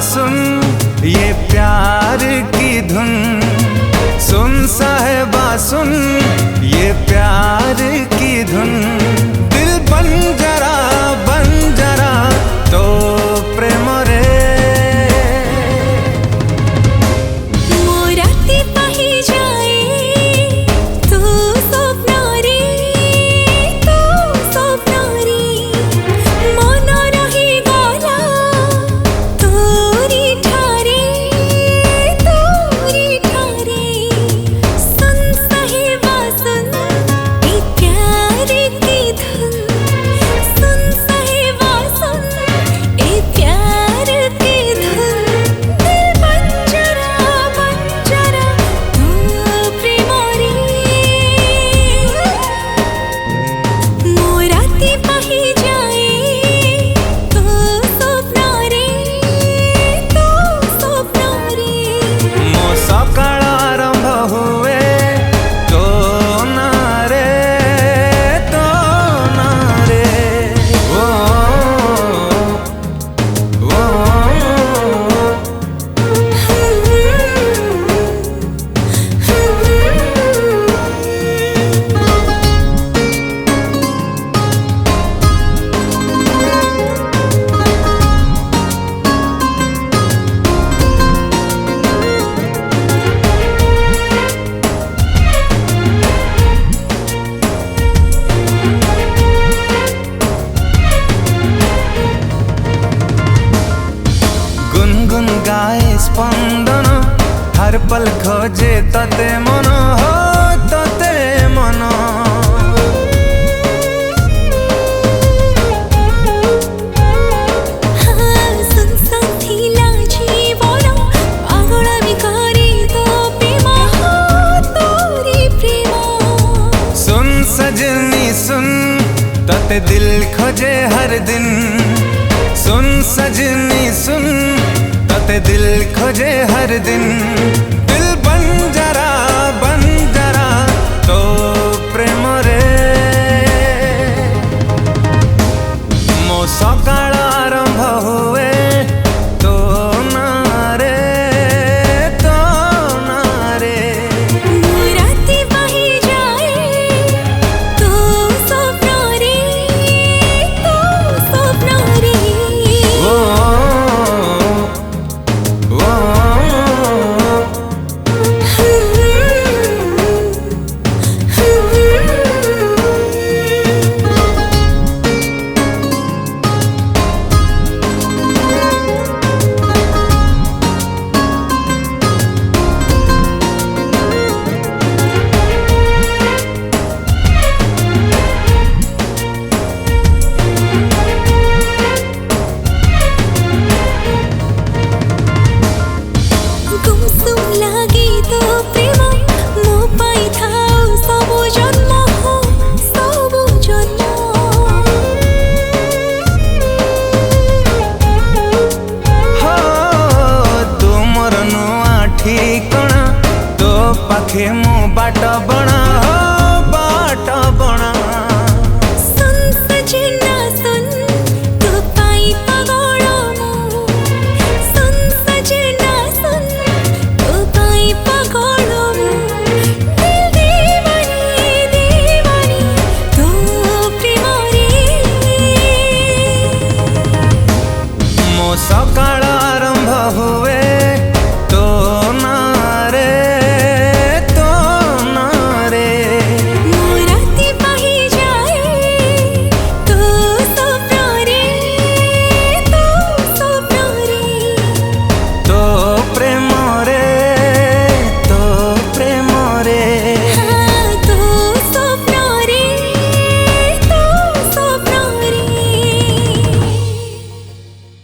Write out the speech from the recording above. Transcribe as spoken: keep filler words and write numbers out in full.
सुन ये प्यार की धुन, सुन साहिबा सुन ये प्यार की धुन। दिल बन जरा बन जरा तो प्रेम रे। मोराती पाही जाए तू स्वप्न रे, तू स्वप्न रे। मन रही गला तोरी ठारे, तोरी ठारे। सुन साहिबा सुन ये प्यार की धुन, सुन साहिबा सुन ये प्यार की धुन। दिल बन जरा बन जरा तू प्रेम रे। मोराती पाही जाए तू स्वप्न रे, तू स्वप्न रे। मो सकाळ आरंभ हुए तो ना रे, तो ना रे। ओ, ओ, गुनगुन गाए स्पंदन, हर पल खोजे तते मन हो, तते मन। हाँ सुन साथिला जीवन पागल भी करे तो प्रेम हो, तोरी प्रेम। सुन सजनी सुन तते दिल खोजे हर दिन, सुन सजनी सुन तते दिल खोजे हर दिन। दिल बन जरा बन जरा तो प्रेम रे। मो सकाळ आरंभ हुए तो ना रे, तो ना रे। मोराती पाही जाए तू स्वप्न रे, तू स्वप्न रे। ओ, ओ, गुमसुम लागे तो प्रेम मो पाई थाओ सबु जन्म हो, सबु जन्म। हो तुमर नुआ ठिकଣା तो पाखे